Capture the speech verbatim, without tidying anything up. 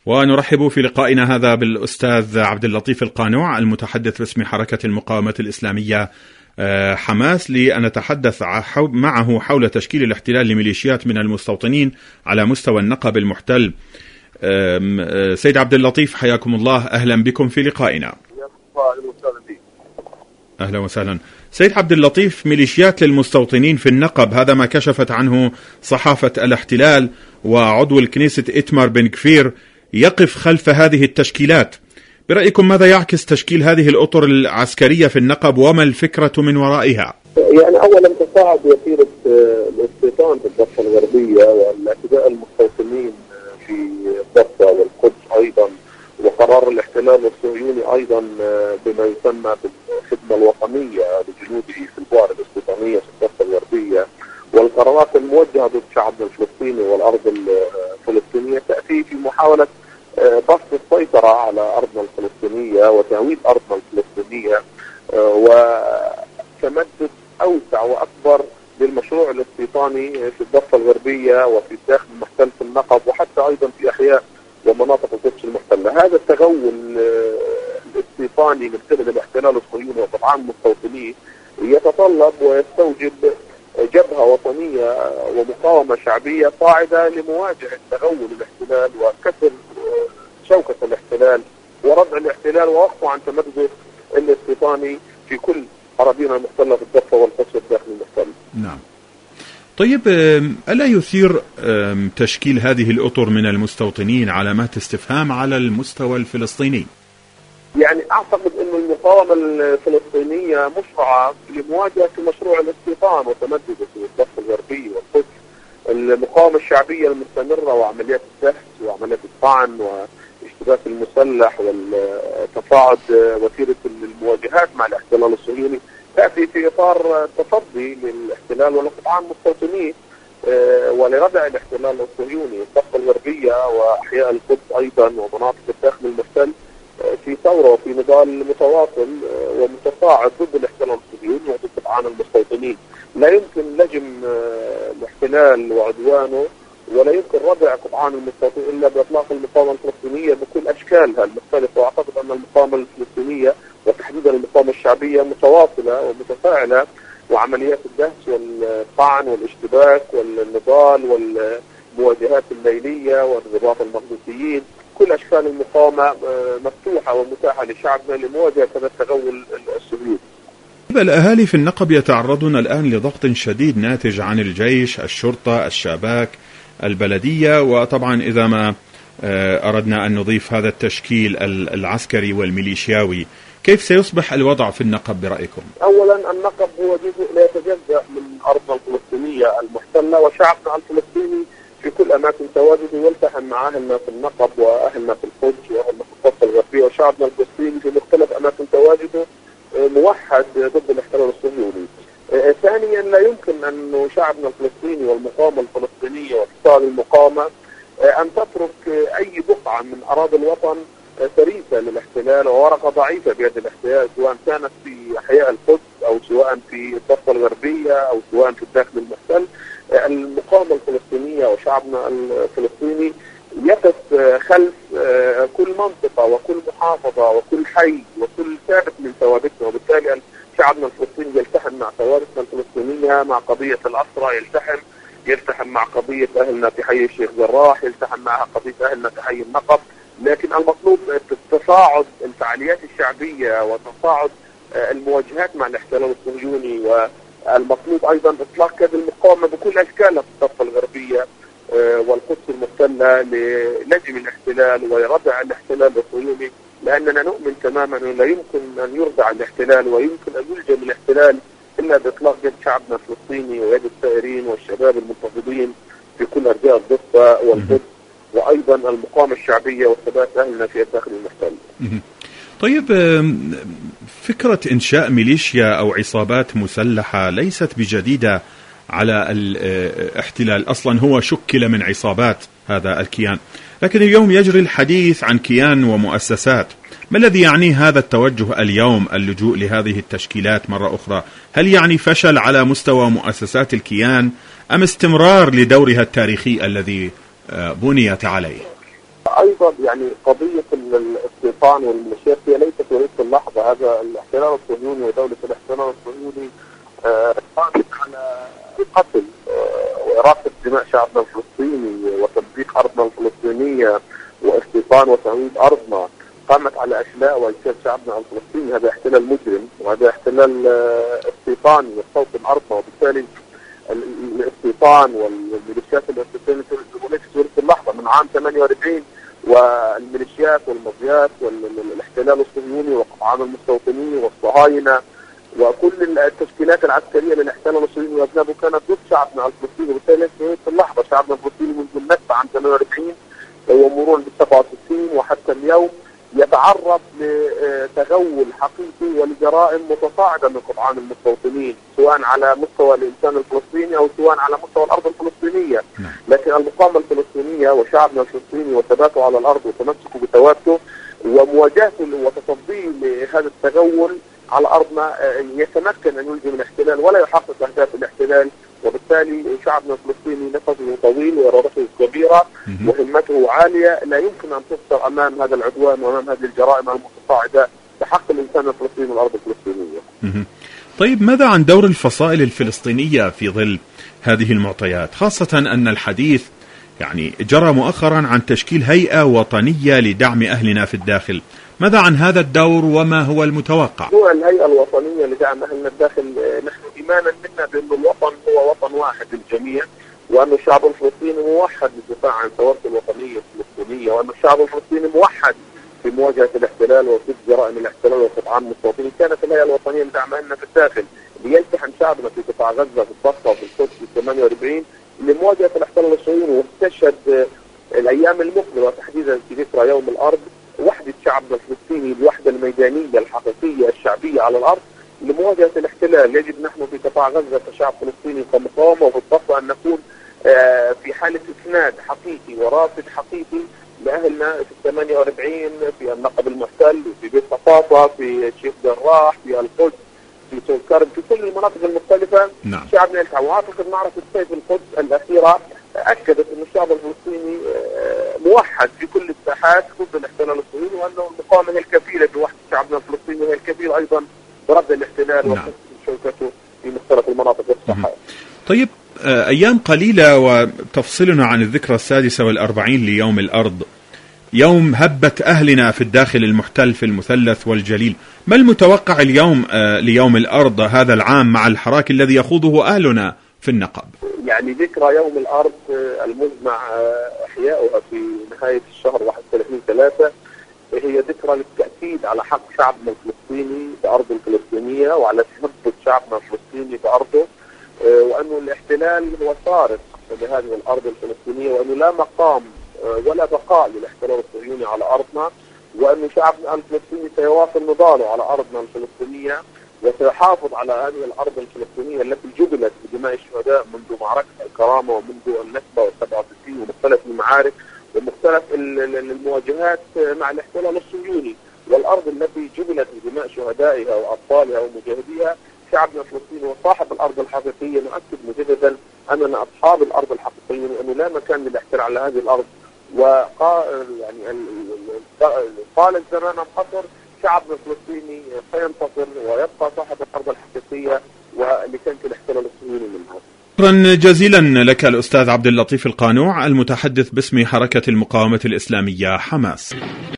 ونرحب في لقائنا هذا بالأستاذ عبد اللطيف القانوع المتحدث باسم حركة المقاومة الإسلامية حماس، لنتحدث معه حول تشكيل الاحتلال لميليشيات من المستوطنين على مستوى النقب المحتل. سيد عبد اللطيف، حياكم الله، أهلا بكم في لقائنا. أهلا وسهلا. سيد عبد اللطيف، ميليشيات للمستوطنين في النقب، هذا ما كشفت عنه صحافة الاحتلال، وعضو الكنيسة إتمار بن كفير يقف خلف هذه التشكيلات. برأيكم ماذا يعكس تشكيل هذه الأطر العسكرية في النقب، وما الفكرة من ورائها؟ يعني أولا تصاعد وتيرة الاستيطان في الضفة الغربية والاعتداء المستوطنين في الضفة والقدس أيضا، وقرار الاحتلال الصهيوني أيضا بما يسمى بالخدمة الوطنية لجنوده في البؤر الاستيطانية في الضفة الغربية، والقرارات الموجهة ضد شعبنا الفلسطيني والأرض الفلسطينية تأتي في محاولة بسط السيطرة على أرضنا الفلسطينية وتهويد أرضنا الفلسطينية وتمدد أوسع وأكبر للمشروع الاستيطاني في الضفة الغربية وفي الداخل المحتل في النقب، وحتى أيضا في أحياء ومناطق القدس المحتلة. هذا التغول الاستيطاني من قبل الاحتلال الصهيوني وطبعا مستوطنيه يتطلب ويستوجب جبهة وطنية ومقاومة شعبية صاعدة لمواجهة تغول الاحتلال وكسر شوكة الاحتلال وردع الاحتلال ووقفه عن تمدده الاستيطاني في كل أراضينا المحتلة في الضفة والقدس والداخل المحتل. نعم. طيب، ألا يثير تشكيل هذه الأطر من المستوطنين علامات استفهام على المستوى الفلسطيني؟ يعني أعتقد أن المقاومة الفلسطينية مشروعة لمواجهة مشروع الاستيطان وتمدده في الضفة الغربية والقدس. المقاومة الشعبية المستمرة وعمليات الدهس وعمليات الطعن والاشتباك المسلح والتصاعد وتيرة المواجهات مع الاحتلال الصهيوني تأتي في إطار تصدي للاحتلال ولقطعان مستوطنيه ولردع الاحتلال الصهيوني الضفة الغربية وأحياء القدس أيضا ومناطق الداخل المحتل في ثورة وفي نضال متواصل ومتصاعد ضد الاحتلال الصهيوني وضد قطعان المستوطنين. لا يمكن لجم الاحتلال وعدوانه ولا يمكن ردع قطعان المستوطنين إلا بإطلاق المقاومة الفلسطينية بكل أشكالها المختلفة. وأعتقد أن المقاومة الفلسطينية وتحديدا المقاومة الشعبية متواصلة ومتفاعلة، وعمليات الدهس والطعن والاشتباك والنضال والمواجهات الليلية وانضباط المقدسيين، كل أشكال المقاومة مفتوحة ومتاحة لشعبنا لمواجهة هذا التغول الصهيوني. الأهالي في النقب يتعرضون الآن لضغط شديد ناتج عن الجيش، الشرطة، الشباك، البلدية، وطبعا إذا ما أردنا أن نضيف هذا التشكيل العسكري والميليشياوي، كيف سيصبح الوضع في النقب برأيكم؟ أولا النقب هو جزء لا يتجزأ من أرضنا الفلسطينية المحتلة، وشعبنا الفلسطيني في كل أماكن تواجده يلتحم مع أهلنا في النقب وأهلنا في القدس وأهلنا في الضفة الغربية، وشعبنا الفلسطيني في مختلف أماكن تواجده موحد ضد الاحتلال الصهيوني. ثانيا لا يمكن أن شعبنا الفلسطيني والمقاومة الفلسطينية واتصال المقاومة أن تترك أي بقعة من أراضي الوطن فريسة للاحتلال وورقة ضعيفة بيد الاحتلال، سواء كانت في أحياء القدس أو سواء في الضفة الغربية أو سواء في الداخل المحتل. المقاومة الفلسطينية وشعبنا الفلسطيني يقف خلف كل منطقة وكل محافظة وكل حي وكل ثابت من ثوابتنا، وبالتالي شعبنا الفلسطيني يلتحم مع ثوابتنا الفلسطينية، مع قضية الأسرى يلتحم يلتحم مع قضية أهلنا في حي الشيخ جراح، يلتحم مع قضية أهلنا في حي النقب. لكن المطلوب تصاعد الفعاليات الشعبية وتصاعد المواجهات مع الاحتلال الصهيوني، والمطلوب أيضا إطلاق كاد المقاومة بكل أشكالها في الضفة الغربية والقدس المحتلة للجم الاحتلال ويردع الاحتلال الصهيوني، لأننا نؤمن تماما أنه لا يمكن أن يردع الاحتلال ويمكن أن يلجم الاحتلال إلا بإطلاق يد شعبنا الفلسطيني ويد الثائرين والشباب المنتفضين في كل أرجاء الضفة والقدس، وأيضا المقاومة الشعبية وثبات أهلنا في الداخل المحتل. طيب، فكرة إنشاء ميليشيا أو عصابات مسلحة ليست بجديدة على الاحتلال، أصلا هو شكل من عصابات هذا الكيان، لكن اليوم يجري الحديث عن كيان ومؤسسات. ما الذي يعني هذا التوجه اليوم، اللجوء لهذه التشكيلات مرة أخرى؟ هل يعني فشل على مستوى مؤسسات الكيان أم استمرار لدورها التاريخي الذي بنيت عليه؟ ايضا يعني قضيه الاستيطان والميليشيات هي ليست وليس اللحظه. هذا الاحتلال الصهيوني ودوله الاحتلال الصهيوني قامت على قتل واراقه دماء شعبنا الفلسطيني وتمزيق ارضنا الفلسطينيه واستيطان وتهويد ارضنا، قامت على اشلاء واجساد شعبنا الفلسطيني. هذا احتلال مجرم وهذا احتلال استيطاني يستوطن ارضنا، وبالتالي الاستيطان والميليشيات الاستيطانيه في اللحظه من عام ثمانية وأربعين والميليشيات والمضيات والاحتلال الصهيوني وقطعان المستوطنين والصهاينه وكل التشكيلات العسكريه للاحتلال الصهيوني واذنابه كانت ضد شعبنا الفلسطيني، وبالتالي في اللحظه شعبنا الفلسطيني منذ النكبه عام ثمانية وأربعين ومرورا بال سبعة وستين وحتى اليوم يتعرض لتغول حقيقي ولجرائم متصاعده من قطعان المستوطنين، سواء على مستوى الانسان الفلسطيني او سواء على مستوى الارض الفلسطينيه. لكن المقاومه الفلسطينيه وشعبنا الفلسطيني وثباته على الارض وتمسكه بثوابته ومواجهته وتصديه لهذا التغول على ارضنا يتمكن ان يلزم الاحتلال ولا يحقق اهداف الاحتلال، وبالتالي شعبنا الفلسطيني نفسه طويل وارادته كبيره وهمته عاليه، لا يمكن ان تفسر امام هذا العدوان وامام هذه الجرائم المتصاعده بحق الانسان الفلسطيني والارض الفلسطينيه. طيب ماذا عن دور الفصائل الفلسطينيه في ظل هذه المعطيات، خاصه ان الحديث يعني جرى مؤخرا عن تشكيل هيئه وطنيه لدعم اهلنا في الداخل؟ ماذا عن هذا الدور وما هو المتوقع؟ هو الهيئة الوطنية لدعم أهلنا الداخل، نحن إيمانا منا بأن الوطن هو وطن واحد للجميع، وأن الشعب الفلسطيني موحد للدفاع عن ثورته الوطنية الفلسطينية، وأن الشعب الفلسطيني موحد في مواجهة الاحتلال وضد جرائم الاحتلال وقطعان المستوطنين. كانت الهيئة الوطنية لدعم أهلنا في الداخل ليلتحم شعبنا في قطاع غزة في الضفة وفي القدس في ثمانية وأربعين لمواجهة الاحتلال الصهيوني، واستشهد الأيام المقبلة وتحديدا في ذكرى يوم الأرض وحدة شعبنا الفلسطيني الوحدة الميدانية الحقيقية الشعبية على الأرض لمواجهة الاحتلال. يجب نحن في قطاع غزة كشعب فلسطيني كمقاومة وفي الضفة أن نكون في حالة إسناد حقيقي ورافد حقيقي لأهلنا في ثمانية وأربعين في النقب المحتل في بيت صفاطة في شيخ جراح في القدس في سور كرم في كل المناطق المختلفة. نعم. شعبنا يلتحم. وأعتقد معركة سيف القدس الأخيرة أكدت أن الشعب الفلسطيني موحد في كل الساحات ضد الاحتلال الصهيوني، وأنه المقاومة هي الكفيلة بوحدة شعبنا الفلسطيني وهي الكفيلة أيضا برد الاحتلال. نعم. وشوكته في مختلف المناطق والساحات. طيب أيام قليلة وتفصلنا عن الذكرى السادسة والأربعين ليوم الأرض، يوم هبة أهلنا في الداخل المحتل في المثلث والجليل. ما المتوقع اليوم ليوم الأرض هذا العام مع الحراك الذي يخوضه أهلنا في النقب؟ يعني ذكرى يوم الأرض المزمع إحياؤها في نهاية الشهر واحد وثلاثين ثلاثة هي ذكرى للتأكيد على حق شعبنا الفلسطيني بأرضه الفلسطينية وعلى تهبة شعبنا الفلسطيني بأرضه، وأنه الاحتلال هو سارق لهذه الأرض الفلسطينية، وأنه لا مقام ولا بقاء للاحتلال الصهيوني على أرضنا، وأن شعبنا الفلسطيني سيواصل نضاله على أرضنا الفلسطينية وسيحافظ على هذه الأرض الفلسطينية التي جبلت بدماء الشهداء منذ معركة الكرامة ومنذ النكبة والسبعة وستين ومختلف المعارك ومختلف المواجهات مع الاحتلال الصهيوني، والأرض التي جبلت بدماء شهدائها وأطفالها ومجاهديها. شعبنا الفلسطيني وصاحب الأرض الحقيقية نؤكد مجددا أننا أصحاب الأرض الحقيقية، وأنه لا مكان للاحتلال على هذه الأرض. وقال يعني قال الزمان انحصر، شعبنا الفلسطيني سينتصر ويبقى صاحب الأرض الحقيقية واللي كانت الاحتلال الصهيوني منها. شكرا جزيلا لك الأستاذ عبد اللطيف القانوع المتحدث باسم حركة المقاومة الإسلامية حماس.